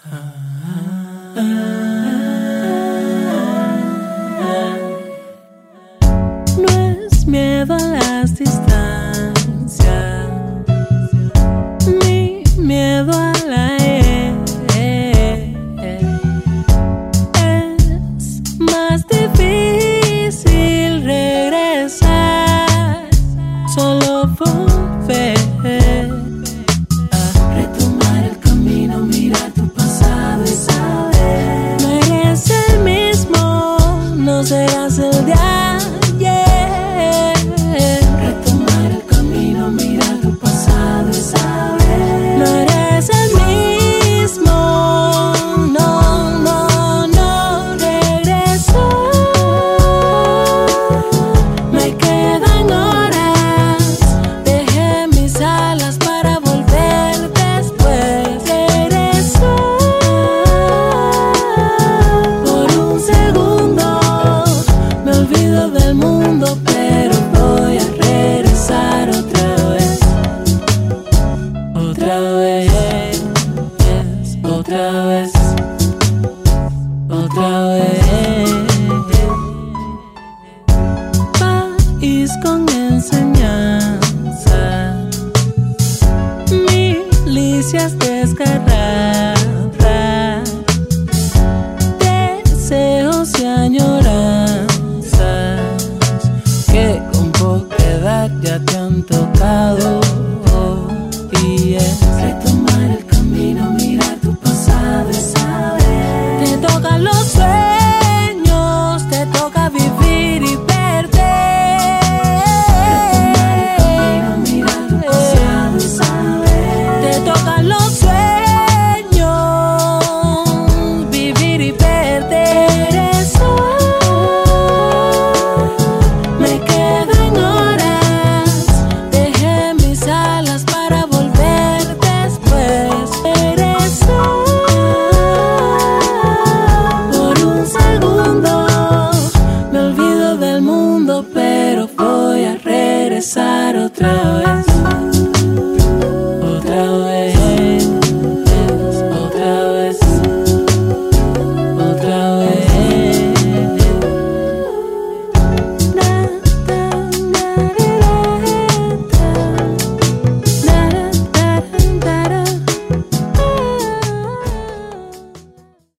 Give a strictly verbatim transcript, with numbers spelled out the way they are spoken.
No es miedo a las distancias, ni miedo a la E. Es más difícil regresar, solo volver a retomar el camino, mirar tu pasado y saber no eres el mismo, no serás el de ayer. Retomar el camino, mirar tu pasado y saber no eres el mismo, no, no, no regresó. Me quedan horas, dejé mis alas para volver después. Regresó por un segundo, me olvido del mundo, pero voy a regresar otra vez, otra vez, otra vez, otra vez. País con enseñanza, milicias desgarradas, deseos y añoranzas que con poca edad ya te han tocado. Y es retomar el camino, mirar tu pasado y saber te tocan los sueños, te toca vivir y perder. Retomar el camino, mirar tu pasado y saber te tocan los sueños, vivir y perder. Eso me quedan horas, dejé mis alas para volver después. Regresó por un segundo, me olvido del mundo, pero voy a regresar otra vez.